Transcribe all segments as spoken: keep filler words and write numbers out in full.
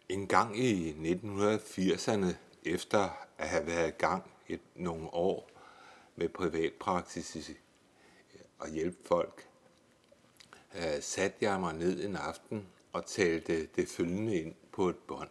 En gang i nitten firserne, efter at have været i gang et, nogle år med privatpraksis og hjælpe folk, øh, satte jeg mig ned en aften og talte det følgende ind på et bånd,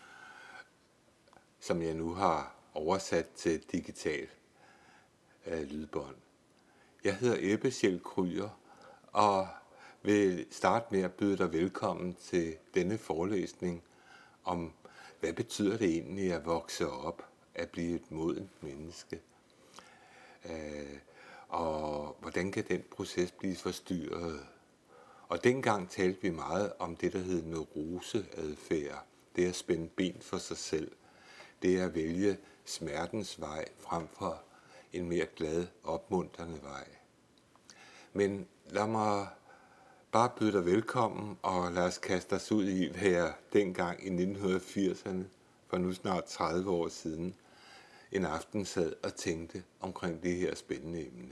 som jeg nu har oversat til digital øh, lydbånd. Jeg hedder Ebbe Schell Krüger og vil starte med at byde dig velkommen til denne forelæsning om, hvad betyder det egentlig at vokse op, at blive et modent menneske, øh, og hvordan kan den proces blive forstyrret. Og dengang talte vi meget om det, der hed neuroseadfærd. Det er at spænde ben for sig selv. Det er at vælge smertens vej frem for en mere glad, opmuntrende vej. Men lad mig bare byde dig velkommen, og lad os kaste os ud i, hvad jeg dengang i nitten firserne, for nu snart tredive år siden, en aften sad og tænkte omkring det her spændende emne.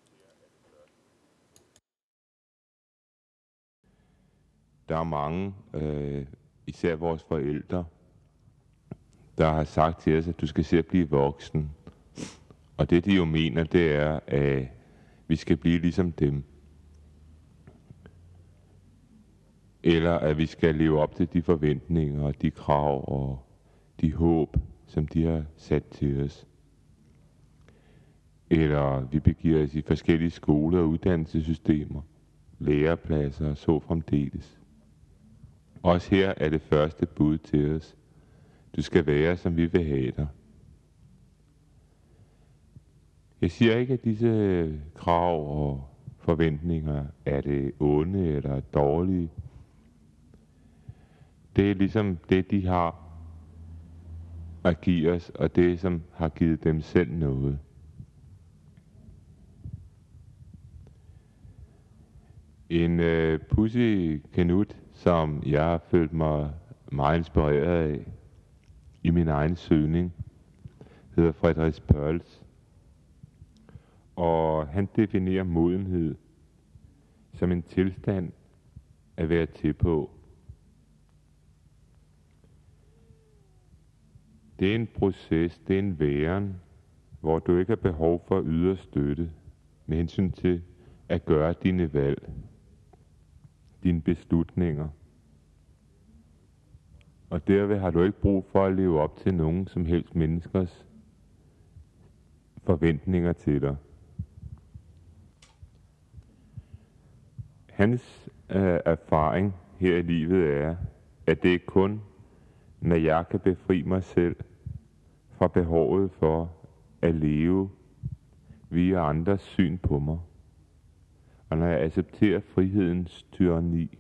Der er mange, øh, især vores forældre, der har sagt til os, at du skal se at blive voksen. Og det de jo mener, det er, at vi skal blive ligesom dem. Eller at vi skal leve op til de forventninger og de krav og de håb, som de har sat til os. Eller vi begiver os i forskellige skoler og uddannelsessystemer, lærepladser og så fremdeles. Også her er det første bud til os. Du skal være, som vi vil have dig. Jeg siger ikke, at disse krav og forventninger er det onde eller dårlige. Det er ligesom det, de har at give os, og det, som har givet dem selv noget. En øh, pudsig kanut, som jeg har følt mig meget inspireret af i min egen søgning, hedder Friedrich Perls. Og han definerer modenhed som en tilstand at være til på. Det er en proces, det er en væren, hvor du ikke har behov for ydre støtte med hensyn til at gøre dine valg, dine beslutninger. Og derved har du ikke brug for at leve op til nogen som helst menneskers forventninger til dig. Hans øh, erfaring her i livet er, at det er kun, når jeg kan befri mig selv fra behovet for at leve via andres syn på mig, og når jeg accepterer frihedens tyranni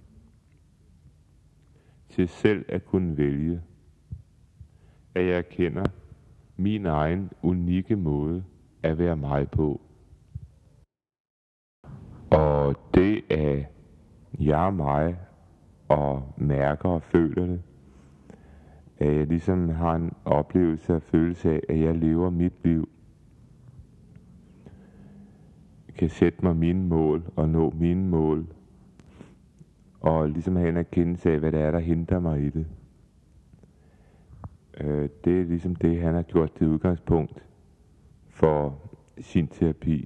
til selv at kunne vælge, at jeg erkender min egen unikke måde at være mig på. Og det er jeg og mig, og mærker og føler det, at jeg ligesom har en oplevelse og følelse af, at jeg lever mit liv. Jeg kan sætte mig mine mål og nå mine mål, og ligesom have en erkendelse af, hvad det er, der hindrer mig i det. Det er ligesom det, han har gjort til udgangspunkt for sin terapi.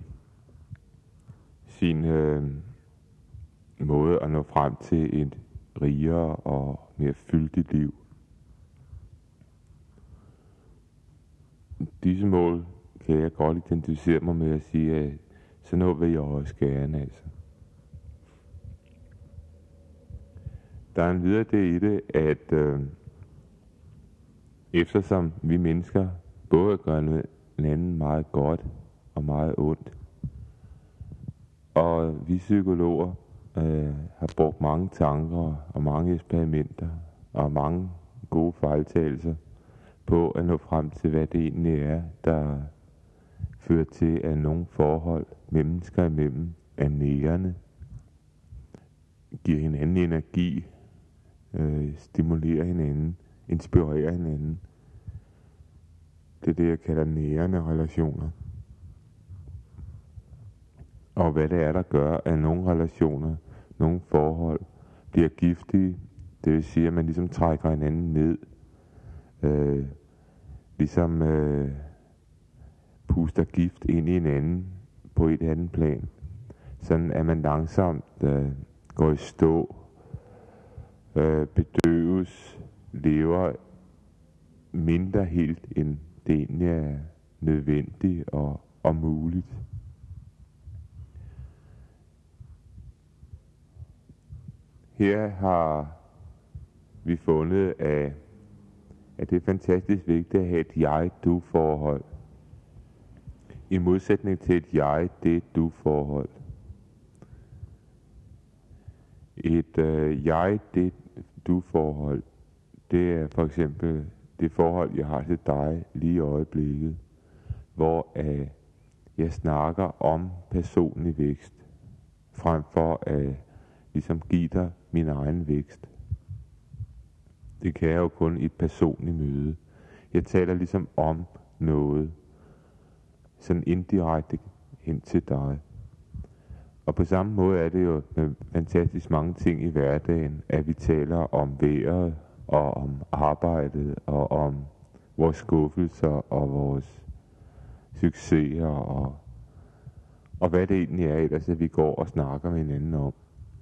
Sin øh, måde at nå frem til et rigere og mere fyldigt liv. Disse mål kan jeg godt identificere mig med at sige, at så nå vil jeg også gerne, altså. Der er en videre det i det, at øh, eftersom vi mennesker både gør hinanden meget godt og meget ondt, og vi psykologer øh, har brugt mange tanker og mange eksperimenter og mange gode fejltagelser på at nå frem til, hvad det egentlig er, der fører til, at nogle forhold mennesker imellem er nærende, giver hinanden energi, øh, stimulerer hinanden, inspirerer hinanden. Det er det, jeg kalder nærende relationer. Og hvad det er, der gør, at nogle relationer, nogle forhold bliver giftige, Det vil sige, at man ligesom trækker hinanden ned. Øh, ligesom øh, puster gift ind i hinanden på et andet plan. Sådan at man langsomt øh, går i stå, øh, bedøves, lever mindre helt, end det egentlig er nødvendigt og, og muligt. Her har vi fundet, at, at det er fantastisk vigtigt at have et jeg-du-forhold. I modsætning til et jeg-det-du-forhold. Et øh, jeg-det-du-forhold, det er for eksempel det forhold, jeg har til dig lige i øjeblikket, hvor øh, jeg snakker om personlig vækst, frem for at ligesom give dig min egen vækst. Det kan jeg jo kun i et personligt møde. Jeg taler ligesom om noget, sådan indirekte hen til dig. Og på samme måde er det jo med fantastisk mange ting i hverdagen, at vi taler om vejret, og om arbejdet, og om vores skuffelser, og vores succeser, og, og hvad det egentlig er ellers, at vi går og snakker med hinanden om.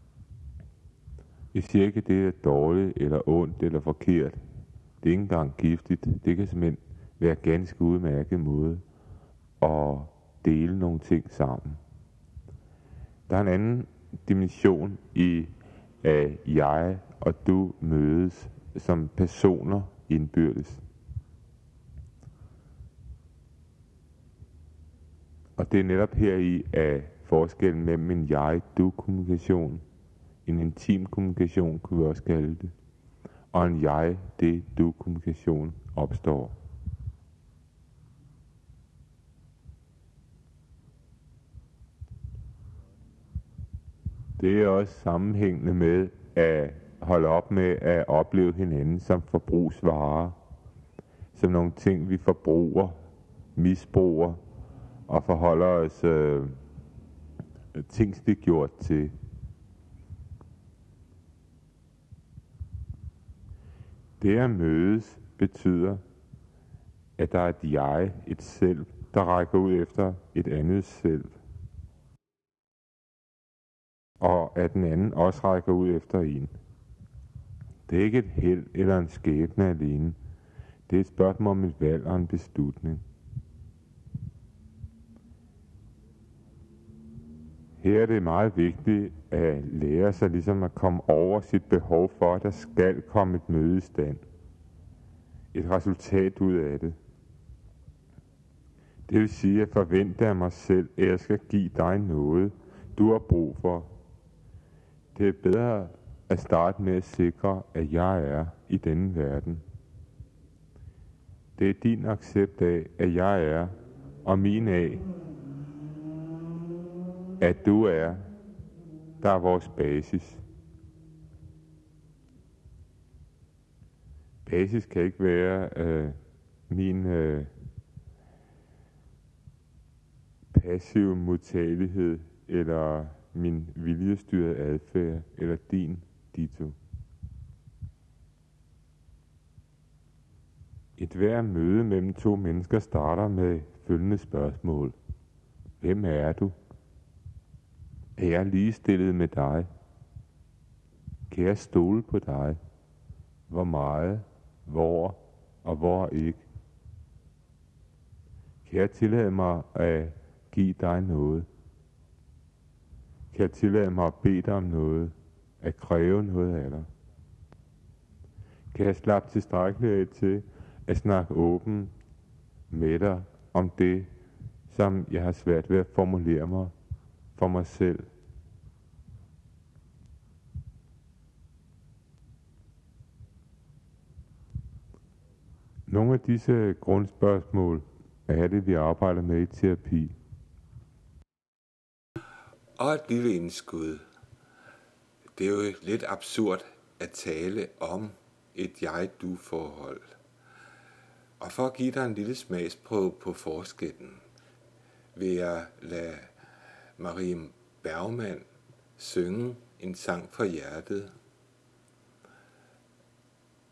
Jeg siger ikke, at det er dårligt, eller ondt, eller forkert. Det er ikke engang giftigt. Det kan simpelthen være ganske udmærket måde at dele nogle ting sammen. Der er en anden dimension i, at jeg og du mødes som personer indbyrdes. Og det er netop heri, at forskellen mellem en jeg-du-kommunikation, en intim kommunikation kunne vi også kalde det, og en jeg-det-du-kommunikation opstår. Det er også sammenhængende med at holde op med at opleve hinanden som forbrugsvarer, som nogle ting, vi forbruger, misbruger og forholder os øh, tingsliggjort til. Det at mødes betyder, at der er et jeg, et selv, der rækker ud efter et andet selv. Og at den anden også rækker ud efter en. Det er ikke et held eller en skæbne alene. Det er et spørgsmål om et valg og en beslutning. Her er det meget vigtigt at lære sig ligesom at komme over sit behov for, at der skal komme et møde i stand. Et resultat ud af det. Det vil sige at forvente af mig selv, at jeg skal give dig noget, du har brug for. Det er bedre at starte med at sikre, at jeg er i denne verden. Det er din accept af, at jeg er, og min af, at du er, der er vores basis. Basis kan ikke være øh, min øh, passive modtagelighed, eller min viljestyrede adfærd, eller din ditto. Et hver møde mellem to mennesker starter med følgende spørgsmål. Hvem er du? Er jeg ligestillet med dig? Kan jeg stole på dig? Hvor meget, hvor og hvor ikke? Kan jeg tillade mig at give dig noget? Kan jeg tillade mig at bede dig om noget? At kræve noget af dig? Kan jeg slappe tilstrækkeligt af til at snakke åben med dig om det, som jeg har svært ved at formulere mig for mig selv? Nogle af disse grundspørgsmål er det, vi arbejder med i terapi. Og et lille indskud. Det er jo lidt absurd at tale om et jeg-du-forhold. Og for at give dig en lille smagsprøve på forskellen, vil jeg lade Marie Bergman synge en sang fra hjertet.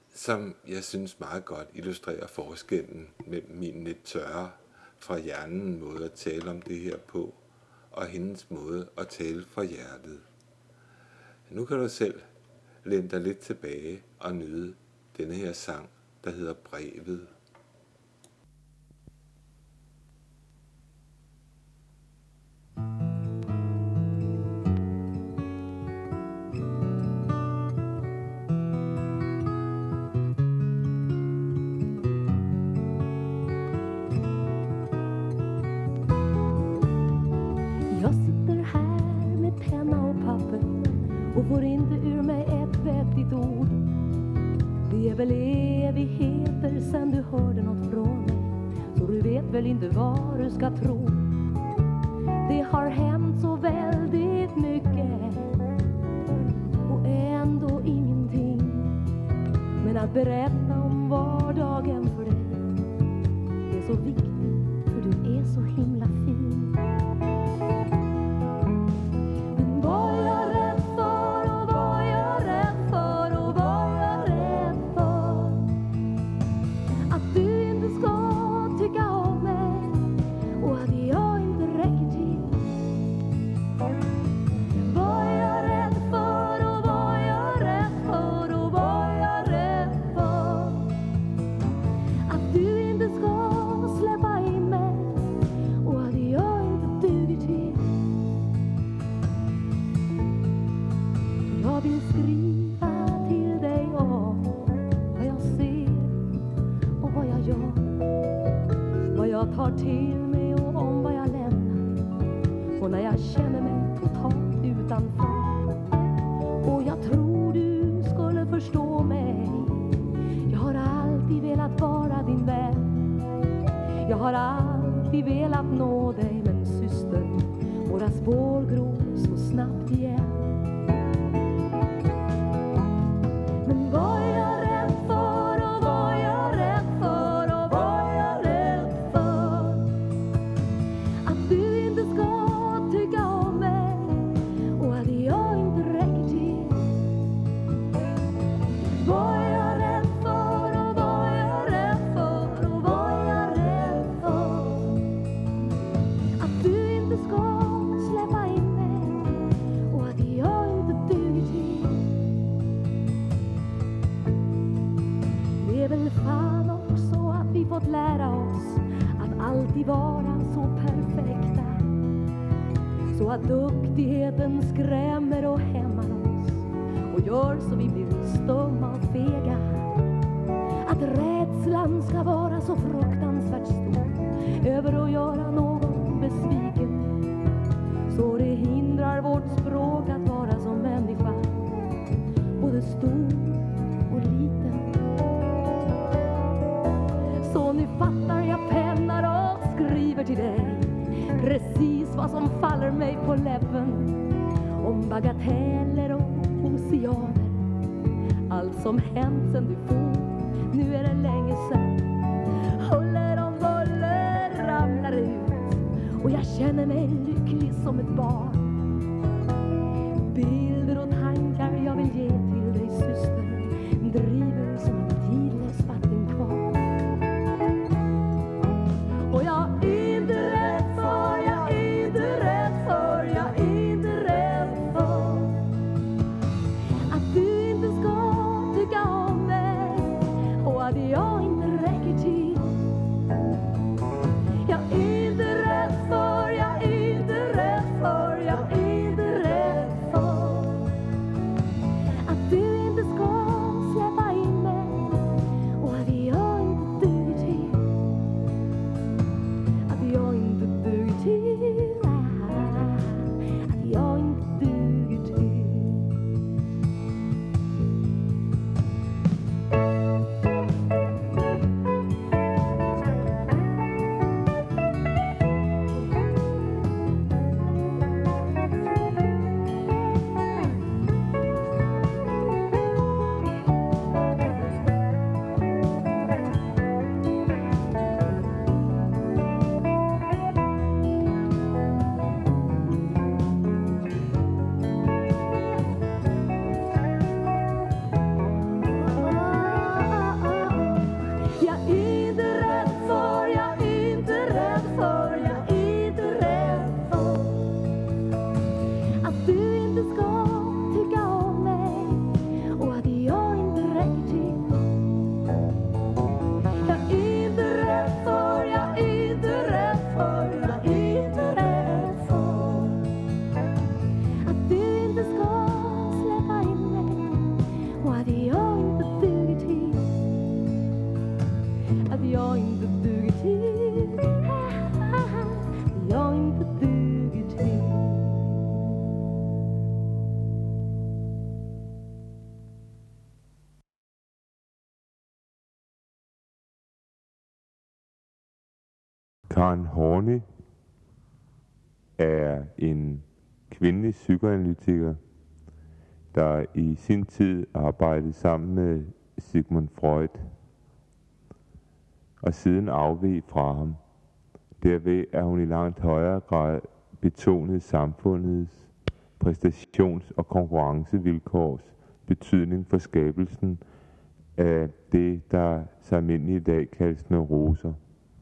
som jeg synes meget godt illustrerer forskellen mellem min lidt tørre fra hjernen måde at tale om det her på, og hendes måde at tale fra hjertet. Nu kan du selv læne dig lidt tilbage og nyde denne her sang, der hedder Brevet. Jag sitter här med penna och papper och får inte ur mig ett vettigt ord. Det är väl evigheter sen du hörde något från mig, så du vet väl inte vad du ska tro. Det har hänt så väldigt mycket och ändå ingenting. Men att berätta om vardagen för dig är så viktigt, för du är så himla fin. Men vad är jag rädd för och vad är jag rädd för och vad är jag rädd för? Att du inte ska tycka om mig och att jag inte räcker till. Vad är jag rädd för och vad är jag rädd för och vad är jag rädd för? Att du inte ska släppa in mig och att jag inte duger till. Jag vill skriva till dig om vad jag ser och vad jag gör, vad jag tar till mig och om vad jag lämnar, och när jag känner mig totalt utanför. Och jag tror du skulle förstå mig. Jag har alltid velat vara din vän. Jag har alltid velat nå dig, men syster, våra spår gror så snabbt igen. Men vad är jag rädd för och vad är jag rädd för och vad är jag rädd för? Att du inte ska tycka om mig och att jag inte räcker till. Vad är jag rädd för och vad är jag rädd för och vad är jag rädd för? Att du inte ska släppa in mig och att jag inte duger till. Det är väl fan också att vi fått lära oss att alltid vara så perfekta, så att duktigheten skrämmer och hämmar oss och gör så vi blir stumma och fega. Att rädslan ska vara så fruktansvärt stor över att göra någon besviken, så det hindrar vårt språk att vara som människa, både stor och liten. Så nu fattar jag pennar och skriver till dig precis vad som faller mig på läppen, om bagateller och oceaner. Allt som hänt sen du for, nu är det länge sen. Huller om buller ramlar ut och jag känner mig lycklig som ett barn. Bilder och tankar jag vill ge till dig, syster, driver som en tidlös vattenkvarn. Och jag är inte rädd för, jag är inte rädd för, jag är inte rädd för att du inte ska tycka om mig och att jag inte räcker till. Jag är inte rädd för, jag är inte rädd för, jag är inte rädd för att Karen Horney er en kvindelig psykoanalytiker, der i sin tid arbejdede sammen med Sigmund Freud, og siden afveg fra ham. Derved er hun i langt højere grad betonet samfundets præstations- og konkurrencevilkårs betydning for skabelsen af det, der så almindeligt i dag kaldes neuroser.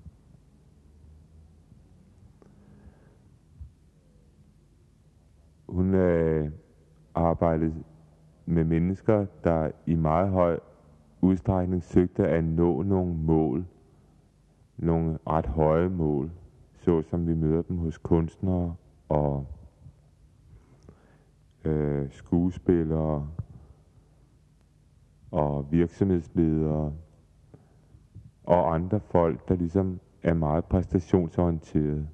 Hun har arbejdet med mennesker, der i meget høj udstrækning søgte at nå nogle mål, nogle ret høje mål, så som vi møder dem hos kunstnere og øh, skuespillere og virksomhedsledere og andre folk, der ligesom er meget præstationsorienterede.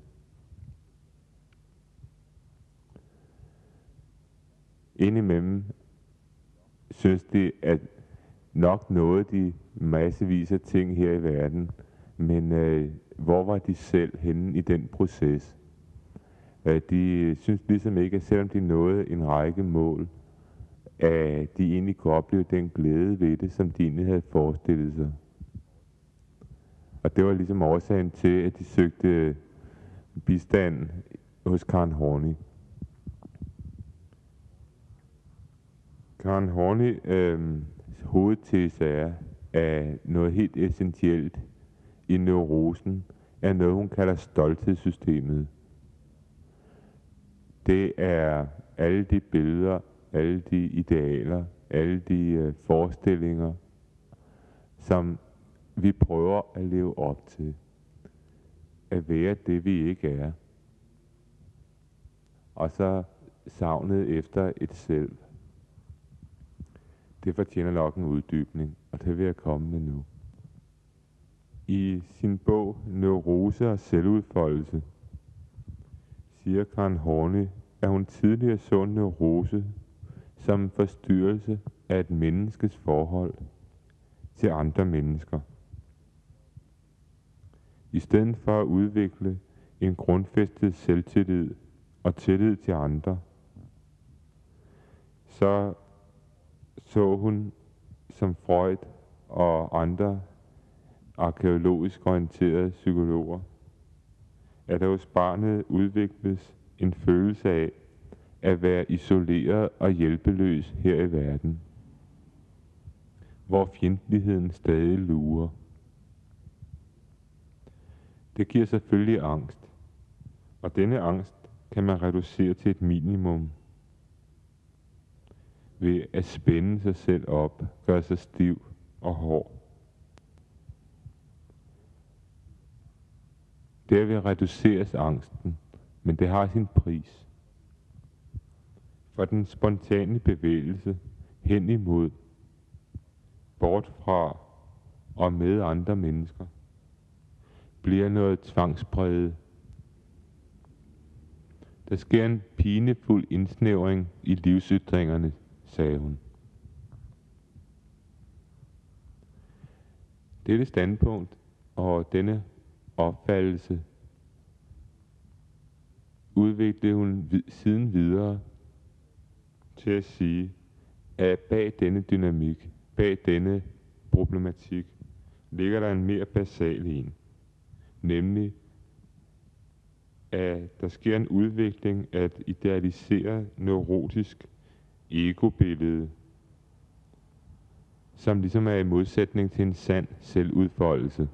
Indimellem synes de, at nok nåede de massevis af ting her i verden, men øh, hvor var de selv henne i den proces? Øh, de synes ligesom ikke, at selvom de nåede en række mål, at de egentlig kunne opleve den glæde ved det, som de egentlig havde forestillet sig. Og det var ligesom årsagen til, at de søgte bistand hos Karen Horney. Karen Horney øh, hovedtese er, at noget helt essentielt i neurosen er noget, hun kalder stolthedssystemet. Det er alle de billeder, alle de idealer, alle de øh, forestillinger, som vi prøver at leve op til. At være det, vi ikke er. Og så savnet efter et selv. Det fortjener nok en uddybning, og det vil jeg komme med nu. I sin bog Neurose og selvudfoldelse siger Karen Horney, at hun tidligere så en neurose som en forstyrrelse af et menneskes forhold til andre mennesker. I stedet for at udvikle en grundfæstet selvtillid og tillid til andre, så så hun som Freud og andre arkæologisk orienterede psykologer, at der hos barnet udvikles en følelse af at være isoleret og hjælpeløs her i verden, hvor fjendtligheden stadig lurer. Det giver selvfølgelig angst, og denne angst kan man reducere til et minimum ved at spænde sig selv op, gøre sig stiv og hård. Derved reduceres angsten, men det har sin pris. For den spontane bevægelse hen imod, bort fra og med andre mennesker, bliver noget tvangspræget. Der sker en pinefuld indsnævring i livsytringerne, sagde hun. Dette standpunkt og denne opfattelse udviklede hun vid- siden videre til at sige, at bag denne dynamik, bag denne problematik, ligger der en mere basal en, nemlig at der sker en udvikling af et idealiseret neurotisk egobillede, som ligesom er i modsætning til en sand selvudfoldelse.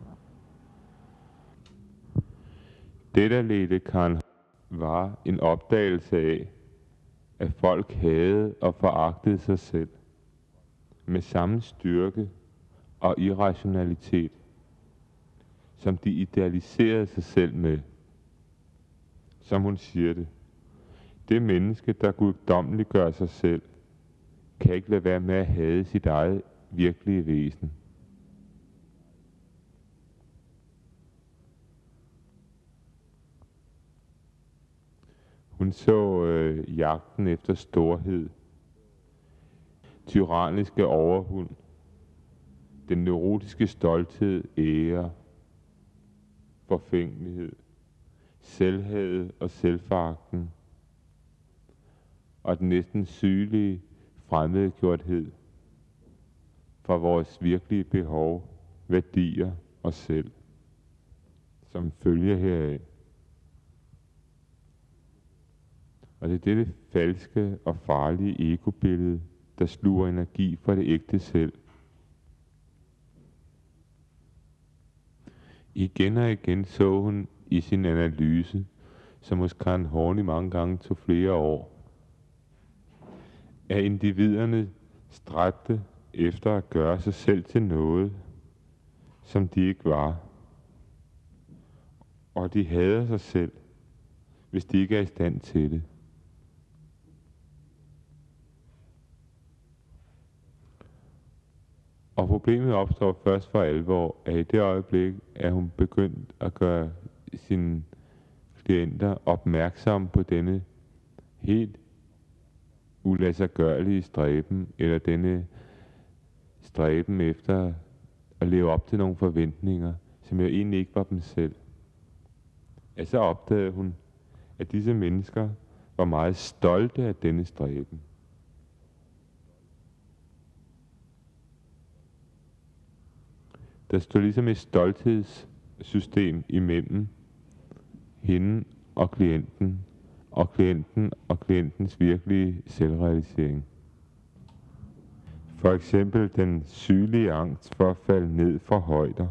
Det, der ledte Karen, var en opdagelse af, at folk havde og foragtede sig selv med samme styrke og irrationalitet, som de idealiserede sig selv med. Som hun siger det, det menneske, der guddommeligt gør sig selv, kan ikke lade være med at hade sit eget virkelige væsen. Hun så øh, jagten efter storhed, tyranniske overhund, den neurotiske stolthed, ære, forfængelighed, selvhadet og selvforagten, og den næsten sygelige fremmedgjorthed fra vores virkelige behov, værdier og selv, som følger heraf. Og det er dette falske og farlige egobillede, der sluger energi fra det ægte selv. Igen og igen så hun i sin analyse, som hos Karen Horney mange gange tog flere år, at individerne stræbte efter at gøre sig selv til noget, som de ikke var. Og de hader sig selv, hvis de ikke er i stand til det. Og problemet opstår først for alvor, at i det øjeblik er hun begyndt at gøre sine klienter opmærksomme på denne helt uladsiggørlige stræben, eller denne stræben efter at leve op til nogle forventninger, som jo egentlig ikke var dem selv. At så opdagede hun, at disse mennesker var meget stolte af denne stræben. Der stod ligesom et stolthedssystem imellem hende og klienten, og klienten og klientens virkelige selvrealisering. For eksempel den sygelige angst for at falde ned fra højder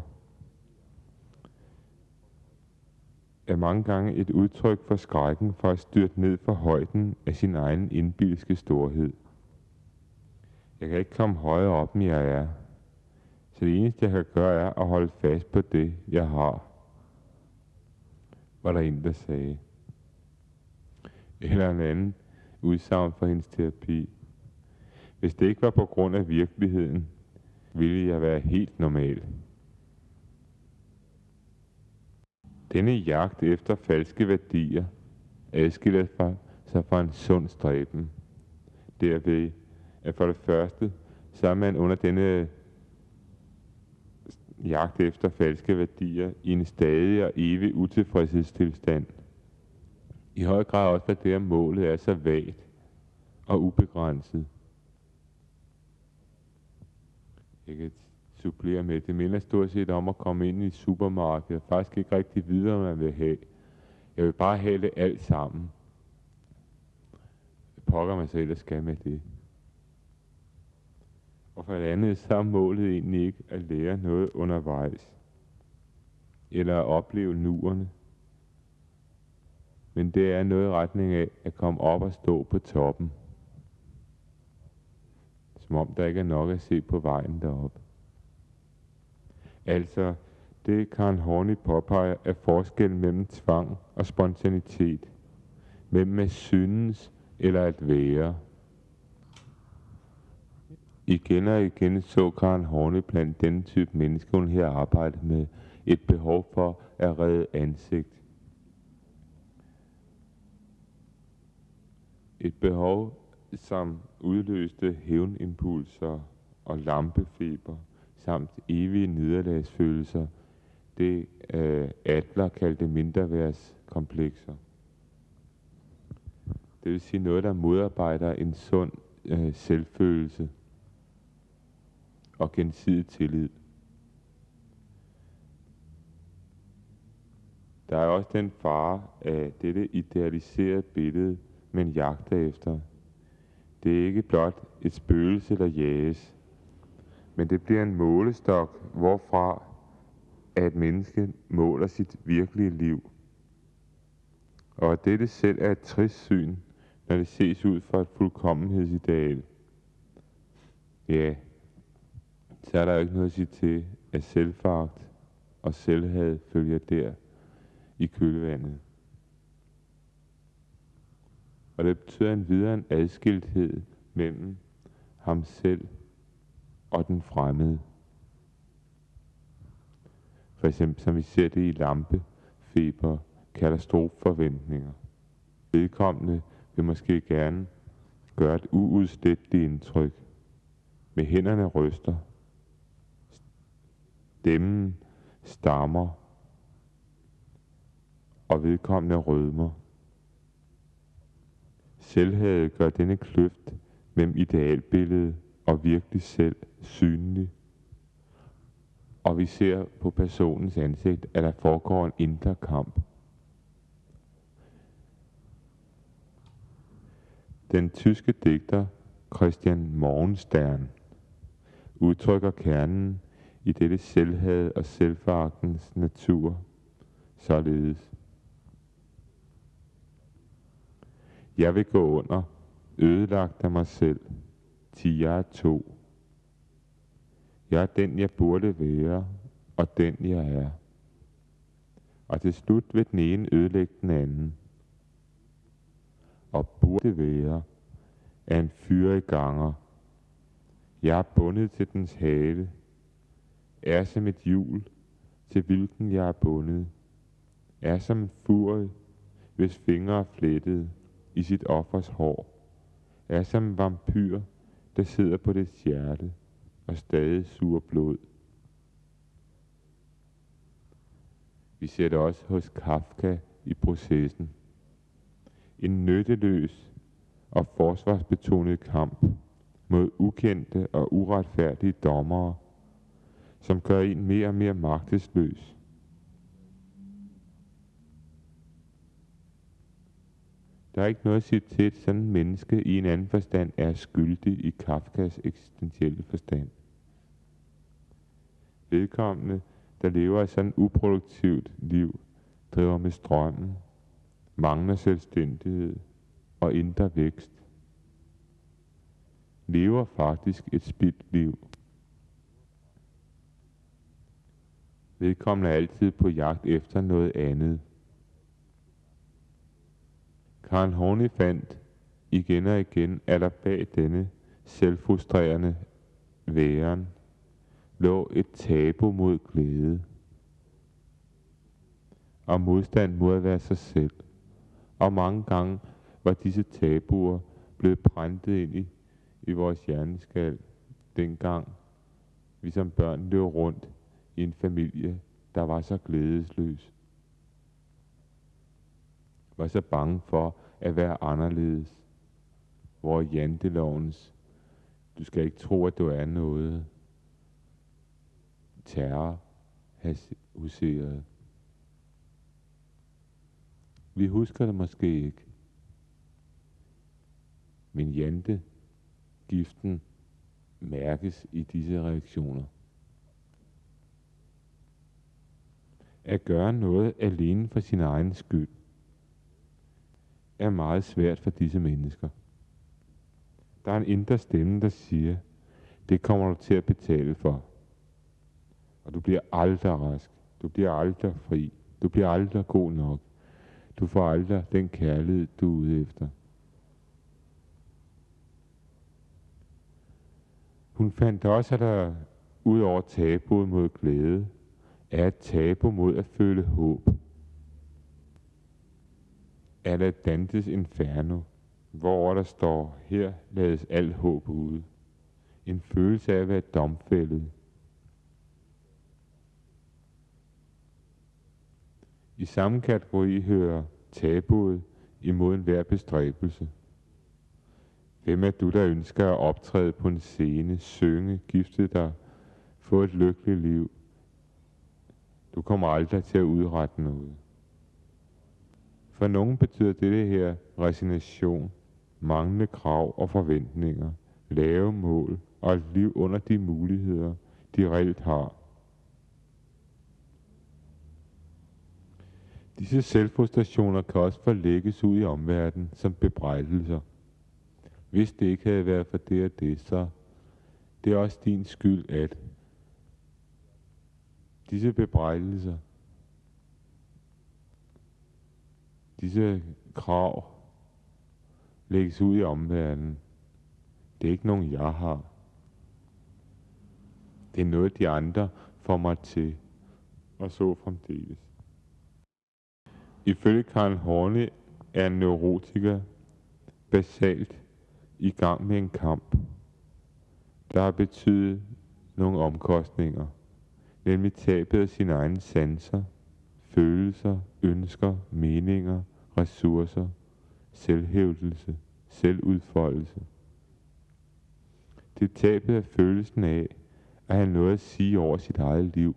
er mange gange et udtryk for skrækken for at styrte ned fra højden af sin egen indbilske storhed. Jeg kan ikke komme højere op, end jeg er. Så det eneste, jeg kan gøre, er at holde fast på det, jeg har, var der en, der sagde. Eller en anden udsagn for hendes terapi. Hvis det ikke var på grund af virkeligheden, ville jeg være helt normal. Denne jagt efter falske værdier adskiller sig fra en sund stræben. Derved, at for det første, så er man under denne jagt efter falske værdier i en stadig og evig utilfredshedstilstand. I høj grad også, hvad det er målet er så vagt og ubegrænset. Jeg kan supplere med, det minder stort set om at komme ind i supermarkedet og faktisk ikke rigtig vide, hvad man vil have. Jeg vil bare have det alt sammen. Hvad pokker man så ellers skal med det? Og for det andet, så er målet egentlig ikke at lære noget undervejs, eller at opleve nuerne. Men det er noget i retning af at komme op og stå på toppen. Som om der ikke er nok at se på vejen derop. Altså, det Karen Horney påpeger er forskellen mellem tvang og spontanitet. Mellem at synes eller at være. Igen og igen så Karen Horney blandt denne type mennesker, hun her arbejder med, et behov for at redde ansigt. Et behov, som udløste hævnimpulser og lampefeber, samt evige nederlagsfølelser, det øh, Adler kaldte mindreværdskomplekser. Det vil sige noget, der modarbejder en sund øh, selvfølelse og gensidig tillid. Der er også den fare af dette idealiserede billede, man jagter efter. Det er ikke blot et spøgelse, der jages, men det bliver en målestok, hvorfra at et menneske måler sit virkelige liv. Og at dette selv er et trist syn, når det ses ud fra et fuldkommenhedsideal. Ja, så er der jo ikke noget at sige til, at selvforagt og selvhad følger der i kølvandet. Og det betyder en videre en adskilthed mellem ham selv og den fremmede. For eksempel som vi ser det i lampefeber, katastrofeforventninger. Vedkommende vil måske gerne gøre et uudsletteligt indtryk. Med hænderne ryster. Stemmen stammer. og vedkommende rødmer. Selvhadet gør denne kløft mellem idealbilledet og virkelig selv synlig. Og vi ser på personens ansigt, at der foregår en indre kamp. Den tyske digter Christian Morgenstern udtrykker kernen i dette selvhad og selvforagtens natur således. Jeg vil gå under, ødelagt af mig selv, til jeg er to. Jeg er den, jeg burde være, og den, jeg er. Og til slut vil den ene ødelægge den anden. Og burde være er en fyrig ganger. Jeg er bundet til dens hale, er som et hjul, til hvilken jeg er bundet, er som en furie, hvis fingre er flettede i sit offers hår, er som en vampyr, der sidder på dets hjerte og stadig suger blod. Vi ser det også hos Kafka i processen. En nytteløs og forsvarsbetonet kamp mod ukendte og uretfærdige dommere, som gør en mere og mere magtesløs. Der er ikke noget at sige til, at sådan en menneske i en anden forstand er skyldig i Kafkas eksistentielle forstand. Vedkommende, der lever et sådan uproduktivt liv, driver med strømmen, mangler selvstændighed og indre vækst. Lever faktisk et spildt liv. Vedkommende er altid på jagt efter noget andet. Karen Horney fandt igen og igen, at der bag denne selvfrustrerende væren lå et tabu mod glæde og modstand mod at være sig selv. Og mange gange var disse tabuer blevet præntet ind i, i vores hjerneskal, dengang vi som børn løb rundt i en familie, der var så glædesløs. Var så bange for at være anderledes. Hvor jantelovens, du skal ikke tro, at du er noget, terror har huseret. Vi husker det måske ikke. Men jante, giften, mærkes i disse reaktioner. At gøre noget alene for sin egen skyld er meget svært for disse mennesker. Der er en indre stemme, der siger, det kommer du til at betale for. Og du bliver aldrig rask. Du bliver aldrig fri. Du bliver aldrig god nok. Du får aldrig den kærlighed, du er ude efter. Hun fandt også, at der ud over tabuet mod glæde, er et tabu mod at føle håb. Er der Dantes Inferno, hvor der står, her lades alt håb ude. En følelse af at være domfældet. I samme kategori hører tabuet imod enhver bestræbelse. Hvem er du, der ønsker at optræde på en scene, synge, gifte dig, få et lykkeligt liv? Du kommer aldrig til at udrette noget. For nogen betyder dette her resignation, manglende krav og forventninger, lave mål og et liv under de muligheder, de reelt har. Disse selvfrustrationer kan også forlægges ud i omverdenen som bebrejdelser. Hvis det ikke havde været for det og det, så det er også din skyld, at disse bebrejdelser, disse krav lægges ud i omverdenen. Det er ikke nogen, jeg har. Det er noget, de andre får mig til, og så fremdeles. Ifølge Karen Horney er en neurotiker basalt i gang med en kamp, der har betydet nogle omkostninger, nemlig tabet af sine egne sanser, følelser, ønsker, meninger, ressourcer, selvhævdelse, selvudfoldelse. Det er tabet af følelsen af at have noget at sige over sit eget liv.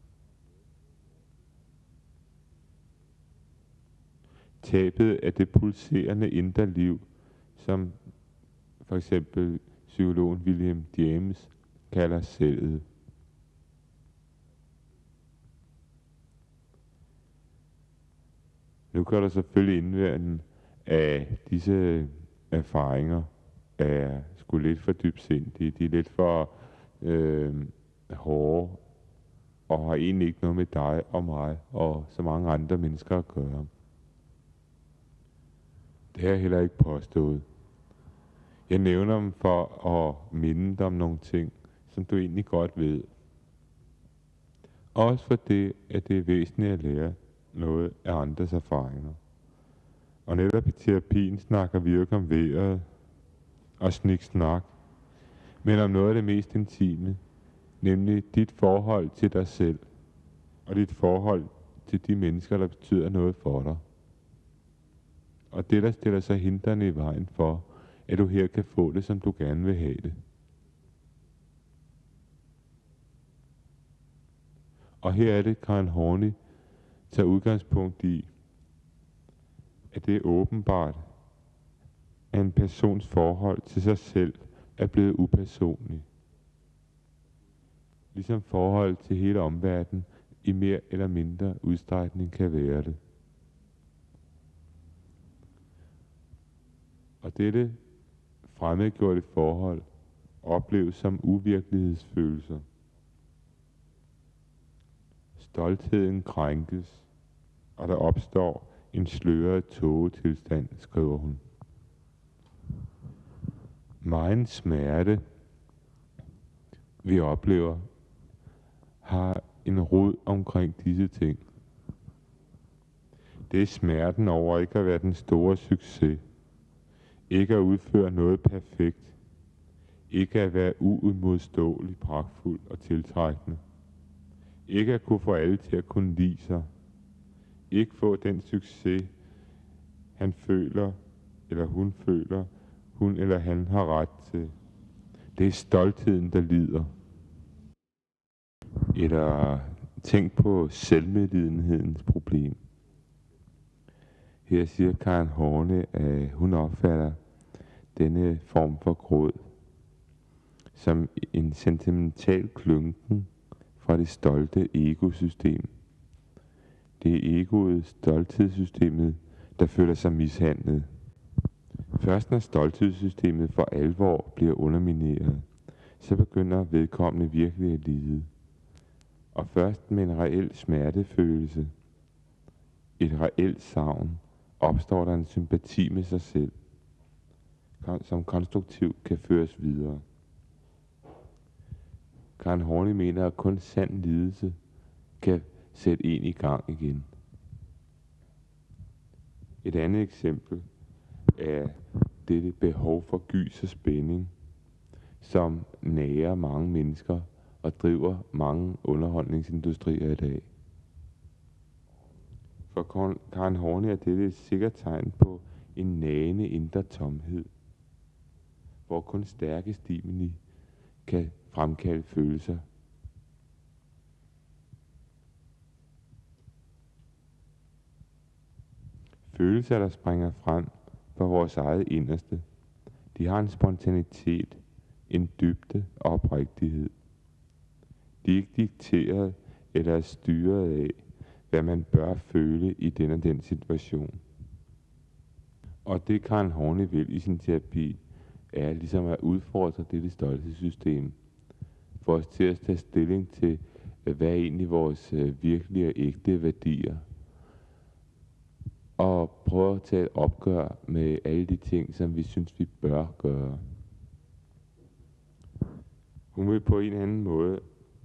Tabet af det pulserende indre liv, som for eksempel psykologen William James kalder selvet. Nu kan der selvfølgelig indværende af disse erfaringer er sgu lidt for dybsindige. De er lidt for øh, hårde og har egentlig ikke noget med dig og mig og så mange andre mennesker at gøre. Det har jeg heller ikke påstået. Jeg nævner dem for at minde dig om nogle ting, som du egentlig godt ved. Også for det, at det er væsentligt at lære noget af andres erfaringer. Og netop i terapien snakker vi jo ikke om vejret og sniksnak, men om noget af det mest intime, nemlig dit forhold til dig selv, og dit forhold til de mennesker, der betyder noget for dig. Og det, der stiller sig hindrende i vejen for, at du her kan få det, som du gerne vil have det. Og her er det, Karen Horney tager udgangspunkt i, at det er åbenbart, at en persons forhold til sig selv er blevet upersonligt. Ligesom forhold til hele omverdenen i mere eller mindre udstrækning kan være det. Og dette fremmedgjorte forhold opleves som uvirkelighedsfølelser. Stoltheden krænkes, og der opstår en sløret tågetilstand, skriver hun. Megen smerte, vi oplever, har en rod omkring disse ting. Det er smerten over ikke at være den store succes, ikke at udføre noget perfekt, ikke at være uimodståelig, pragtfuld og tiltrækkende, ikke at kunne få alle til at kunne lide sig, ikke få den succes, han føler, eller hun føler, hun eller han har ret til. Det er stoltheden, der lider. Eller tænk på selvmedlidenhedens problem. Her siger Karen Horney, at hun opfatter denne form for gråd som en sentimental klynken fra det stolte egosystem. Det er egoet, stolthedssystemet, der føler sig mishandlet. Først når stolthedssystemet for alvor bliver undermineret, så begynder vedkommende virkelig at lide. Og først med en reel smertefølelse, et reelt savn, opstår der en sympati med sig selv, som konstruktivt kan føres videre. Karen Horney mener, at kun sand lidelse kan sætte en i gang igen. Et andet eksempel er dette behov for gys og spænding, som nager mange mennesker og driver mange underholdningsindustrier i dag. For Karen Horney er dette et sikkert tegn på en nagende indre tomhed, hvor kun stærke stimuli kan fremkalde følelser. Følelser, der springer frem fra vores eget inderste, de har en spontanitet, en dybde og oprigtighed. De er ikke dikteret eller er styret af, hvad man bør føle i den og den situation. Og det Karen Horney vil i sin terapi, er ligesom at udfordre dette stolthedssystem, for os til at tage stilling til, hvad er egentlig vores virkelige og ægte værdier, og prøve at tage et opgør med alle de ting, som vi synes, vi bør gøre. Hun vil på en eller anden måde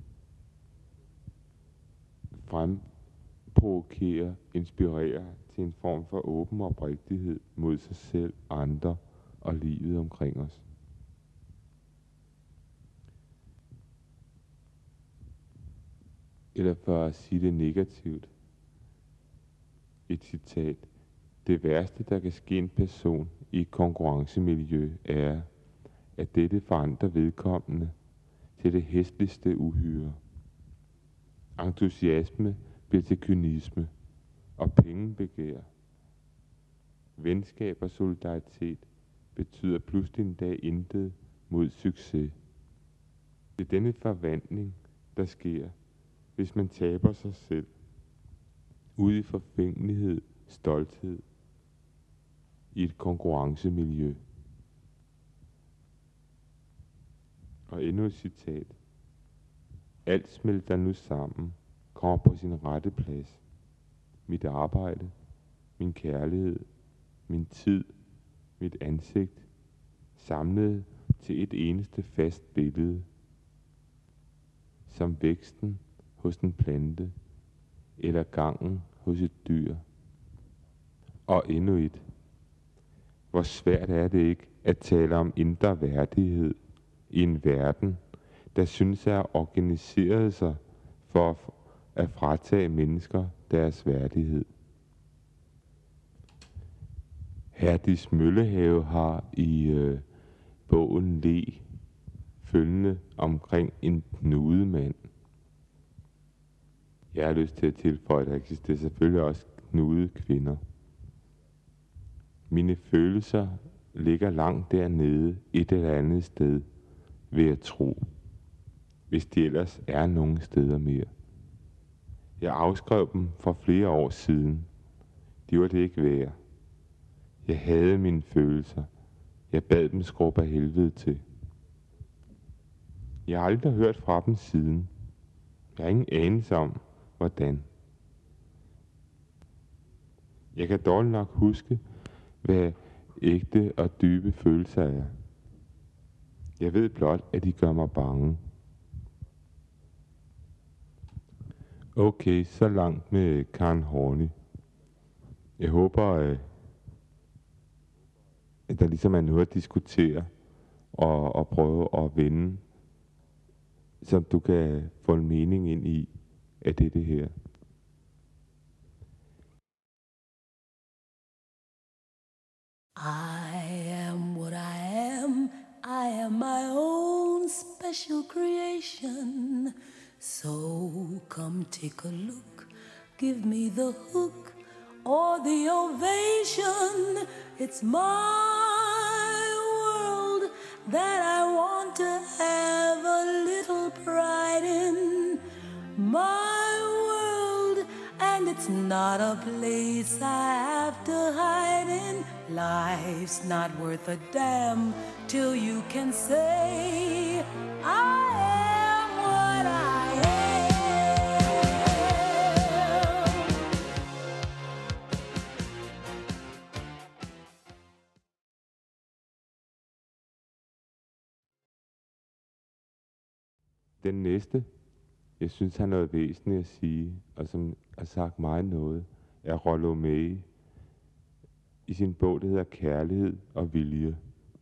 fremprovokere, inspirere til en form for åben oprigtighed mod sig selv, andre og livet omkring os. Eller for at sige det negativt, Et citat. Det værste, der kan ske en person i et konkurrencemiljø, er, at dette forandrer vedkommende til det hæsligste uhyre. Entusiasme bliver til kynisme og pengebegær. Venskab og solidaritet betyder pludselig en dag intet mod succes. Det er denne forvandling, der sker, hvis man taber sig selv ude i forfængelighed, stolthed i et konkurrencemiljø. Og endnu et citat. Alt smelter nu sammen, kommer på sin rette plads. Mit arbejde, min kærlighed, min tid, mit ansigt, samlet til et eneste fast billede. Som væksten hos en plante, eller gangen hos et dyr. Og endnu et. Hvor svært er det ikke at tale om indre værdighed i en verden, der synes at have organiseret sig for at fratage mennesker deres værdighed. Herdis Møllehave har i øh, bogen Le følgende omkring en knudemand. Jeg har lyst til at tilføje, at der eksisterer selvfølgelig også knude kvinder. Mine følelser ligger langt dernede, et eller andet sted, vil jeg tro, hvis de ellers er nogen steder mere. Jeg afskrev dem for flere år siden. De var det ikke værd. Jeg havde mine følelser. Jeg bad dem skrubbe af helvede til. Jeg har aldrig hørt fra dem siden. Jeg har ingen anelse om, hvordan. Jeg kan dårligt nok huske, hvad ægte og dybe følelser er. Jeg ved blot, at de gør mig bange. Okay, så langt med Karen Horney. Jeg håber, at der ligesom er noget at diskutere og, og prøve at vende, som du kan få en mening ind i, af det, det her. I am what I am. I am my own special creation. So come take a look. Give me the hook or the ovation. It's my world that I want to have a little pride in. My world, and it's not a place I have to hide in. Life's not worth a damn till you can say I am what I am. Den næste, jeg synes har noget væsentligt at sige, og som har sagt mig noget, er Rollo May i sin bog, der hedder Kærlighed og Vilje.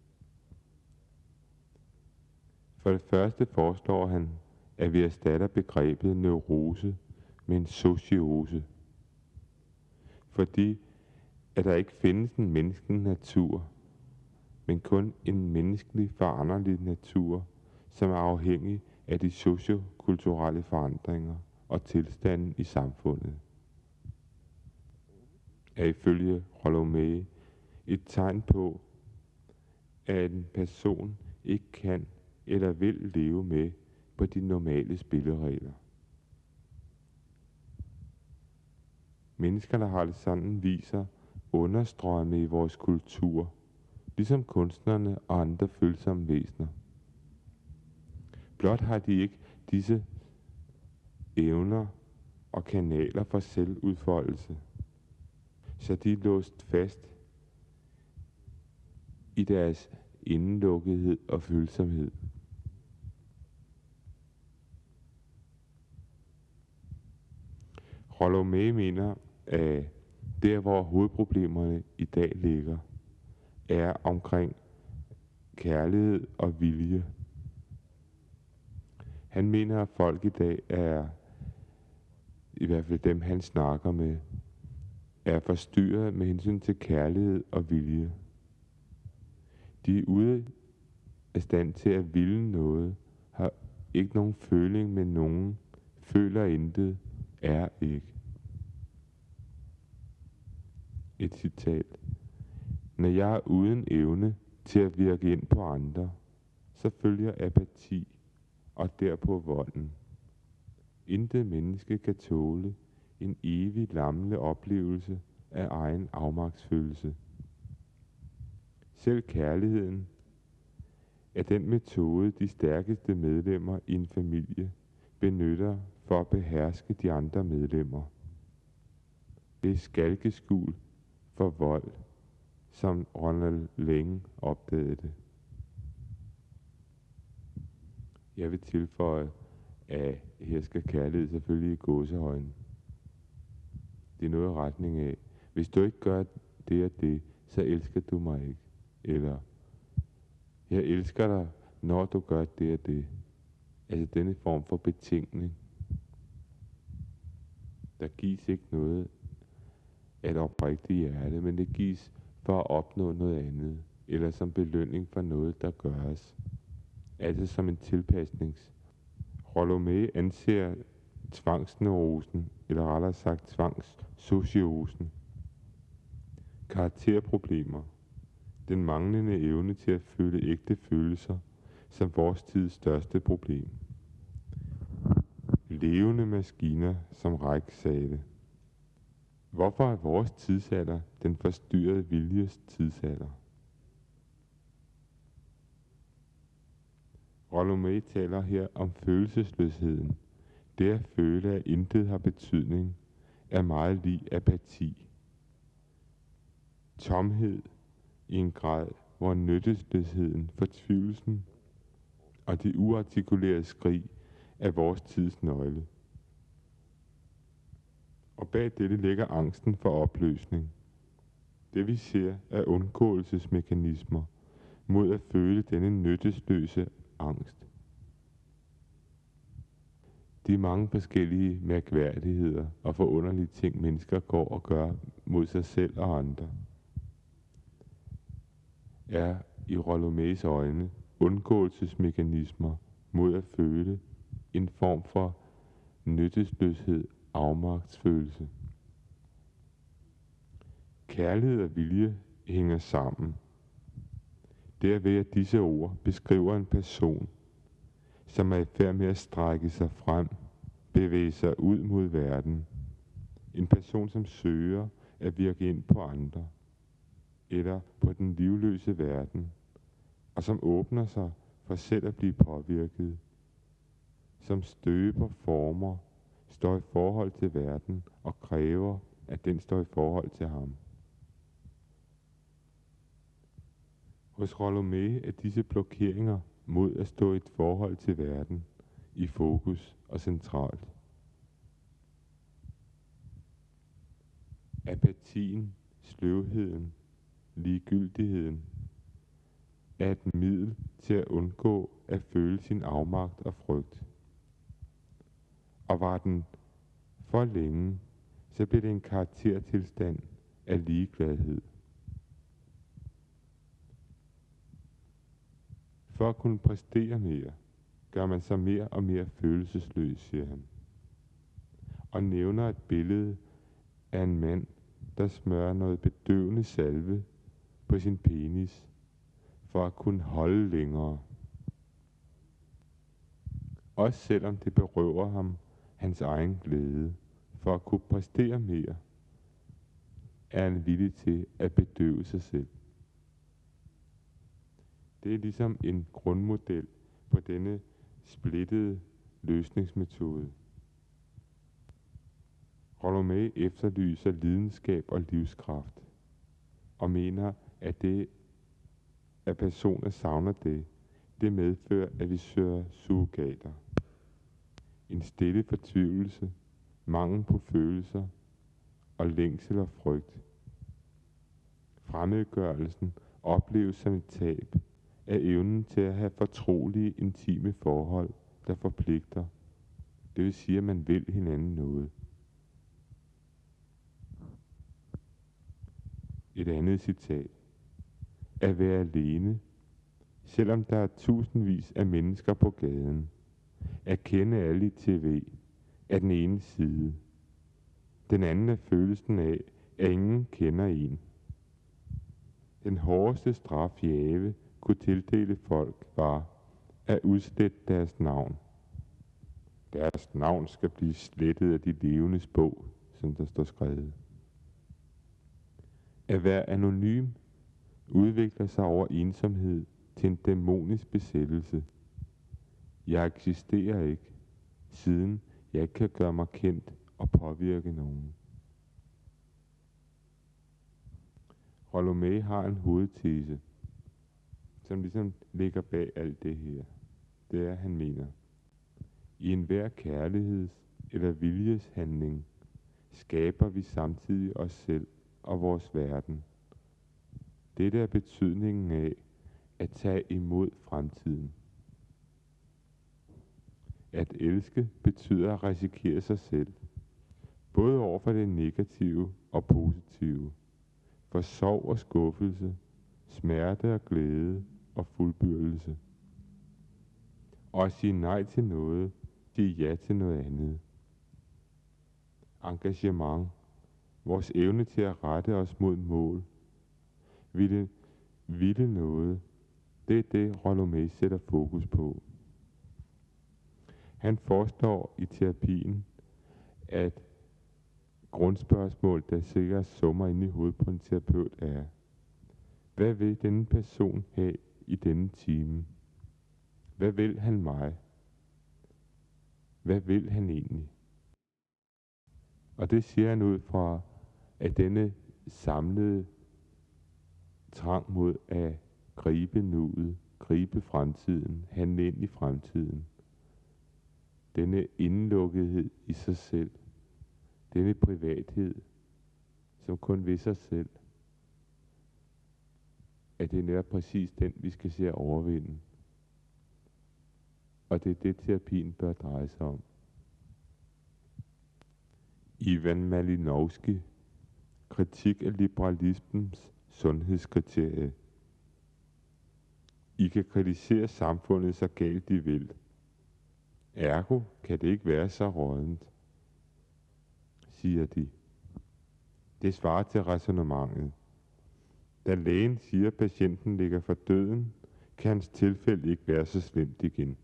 For det første foreslår han, at vi erstatter begrebet neurose med en sociose. Fordi at der ikke findes en menneskelig natur, men kun en menneskelig foranderlig natur, som er afhængig af de sociokulturelle forandringer og tilstanden i samfundet. Er ifølge Rollo May et tegn på, at en person ikke kan eller vil leve med på de normale spilleregler. Mennesker, der har det sådan, viser understrømme i vores kultur, ligesom kunstnerne og andre følsomme væsener. Blot har de ikke disse evner og kanaler for selvudfoldelse, så de er låst fast i deres indelukkethed og følsomhed. Rollo May mener, at der hvor hovedproblemerne i dag ligger, er omkring kærlighed og vilje. Han mener, at folk i dag er, i hvert fald dem han snakker med, er forstyrret med hensyn til kærlighed og vilje. De er ude af stand til at ville noget, har ikke nogen føling med nogen, føler intet, er ikke. Et citat. Når jeg er uden evne til at virke ind på andre, så følger apati og derpå volden. Intet menneske kan tåle en evig lammende oplevelse af egen afmagtsfølelse. Selv kærligheden er den metode, de stærkeste medlemmer i en familie benytter for at beherske de andre medlemmer. Det er skalkeskjul for vold, som Ronald længe opdagede det. Jeg vil tilføje, at her skal kærlighed selvfølgelig i gåsehøjne. Det er noget i retning af, hvis du ikke gør det og det, så elsker du mig ikke. Eller, jeg elsker dig, når du gør det og det. Altså denne form for betingning. Der gives ikke noget af et oprigtigt hjerte, men det gives for at opnå noget andet. Eller som belønning for noget, der gøres. Altså som en tilpasnings. Rolomé anser tvangsneurosen, eller rettere sagt tvangssociosen, karakterproblemer, den manglende evne til at føle ægte følelser, som vores tids største problem. Levende maskiner, som Reich sagde det. Hvorfor er vores tidsalder den forstyrrede viljes tidsalder? Rolomé taler her om følelsesløsheden. Det at føle, at intet har betydning, er meget lig apati. Tomhed i en grad, hvor nyttesløsheden, fortvivlelsen og det uartikulerede skrig er vores tids nøgle. Og bag dette ligger angsten for opløsning. Det vi ser er undgåelsesmekanismer mod at føle denne nyttesløse angst. De mange forskellige mærkværdigheder og forunderlige ting, mennesker går og gør mod sig selv og andre, er i Rolomés øjne undgåelsesmekanismer mod at føle en form for nyttesløshed, afmagtsfølelse. Kærlighed og vilje hænger sammen. Det er ved, at disse ord beskriver en person, som er i færd med at strække sig frem, bevæge sig ud mod verden. En person, som søger at virke ind på andre, eller på den livløse verden, og som åbner sig for selv at blive påvirket, som støber former, står i forhold til verden og kræver, at den står i forhold til ham. Hos Rolomé er disse blokeringer mod at stå i et forhold til verden i fokus og centralt. Apatien, sløvheden, ligegyldigheden er et middel til at undgå at føle sin afmagt og frygt. Og var den for længe, så blev det en karaktertilstand af ligegladhed. For at kunne præstere mere, gør man sig mere og mere følelsesløs, siger han. Og nævner et billede af en mand, der smører noget bedøvende salve på sin penis, for at kunne holde længere. Også selvom det berøver ham hans egen glæde, for at kunne præstere mere, er han villig til at bedøve sig selv. Det er ligesom en grundmodel på denne splittede løsningsmetode. Rolomé efterlyser lidenskab og livskraft, og mener, at det, at personer savner det, det medfører, at vi søger surrogater. En stille fortvivlelse, mangel på følelser og længsel og frygt. Fremmedgørelsen opleves som et tab af evnen til at have fortrolige, intime forhold, der forpligter. Det vil sige, at man vil hinanden noget. Et andet citat. At være alene, selvom der er tusindvis af mennesker på gaden. At kende alle i tv er den ene side. Den anden er følelsen af, at ingen kender en. Den hårdeste straf Jave kunne tildele folk var at udslette deres navn. Deres navn skal blive slettet af de levendes bog, som der står skrevet. At være anonym udvikler sig over ensomhed til en dæmonisk besættelse. Jeg eksisterer ikke, siden jeg ikke kan gøre mig kendt og påvirke nogen. Rollo May har en hovedtese, som ligesom ligger bag alt det her. Det er, han mener, i enhver kærligheds- eller viljeshandling skaber vi samtidig os selv og vores verden. Dette er betydningen af at tage imod fremtiden. At elske betyder at risikere sig selv, både over for det negative og positive, for sorg og skuffelse, smerte og glæde og fuldbyrdelse. Og at sige nej til noget, sige ja til noget andet. Engagement, vores evne til at rette os mod mål, ville, ville noget, det er det, Rollo May sætter fokus på. Han foreslår i terapien, at grundspørgsmål, der sikkert summer ind i hovedet på en terapeut, er, hvad vil denne person have i denne time? Hvad vil han mig? Hvad vil han egentlig? Og det siger han ud fra, at denne samlede trang mod at gribe nuet, gribe fremtiden, handle ind i fremtiden. Denne indlukkethed i sig selv, denne privathed, som kun ved sig selv, at det er præcis den, vi skal se at overvinde. Og det er det, terapien bør dreje sig om. Ivan Malinovski, kritik af liberalismens sundhedskriterie. I kan kritisere samfundet så galt I vil. Ergo kan det ikke være så rådent, siger de. Det svarer til ræsonnementet. Da lægen siger, at patienten ligger for døden, kan hans tilfælde ikke være så slemt igen.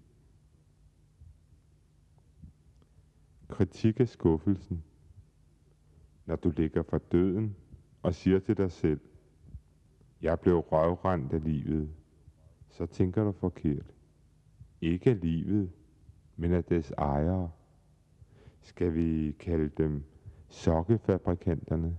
Kritik af skuffelsen. Når du ligger for døden og siger til dig selv, jeg blev røvrendt af livet, så tænker du forkert. Ikke af livet, men af dets ejere. Skal vi kalde dem sokkefabrikanterne?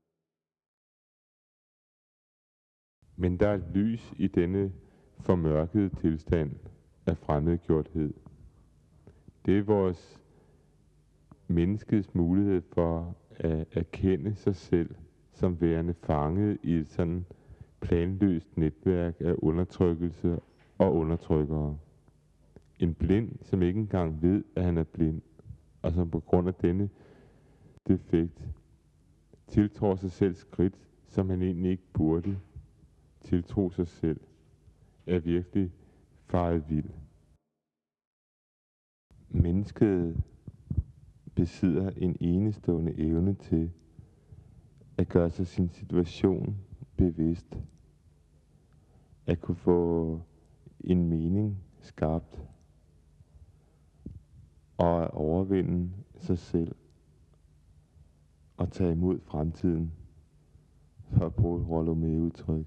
Men der er et lys i denne formørkede tilstand af fremmedgjorthed. Det er vores menneskets mulighed for at erkende sig selv som værende fanget i et sådan planløst netværk af undertrykkelse og undertrykkere. En blind, som ikke engang ved, at han er blind, og som på grund af denne defekt tiltror sig selv skridt, som han egentlig ikke burde tiltro sig selv, er virkelig faret vild. Mennesket besidder en enestående evne til at gøre sig sin situation bevidst, at kunne få en mening skabt, og at overvinde sig selv, og tage imod fremtiden, for at bruge et Rollo May udtryk.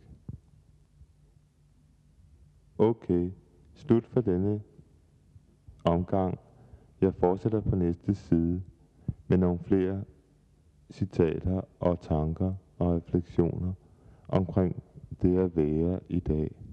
Okay, slut for denne omgang. Jeg fortsætter på næste side med nogle flere citater og tanker og refleksioner omkring det at være i dag.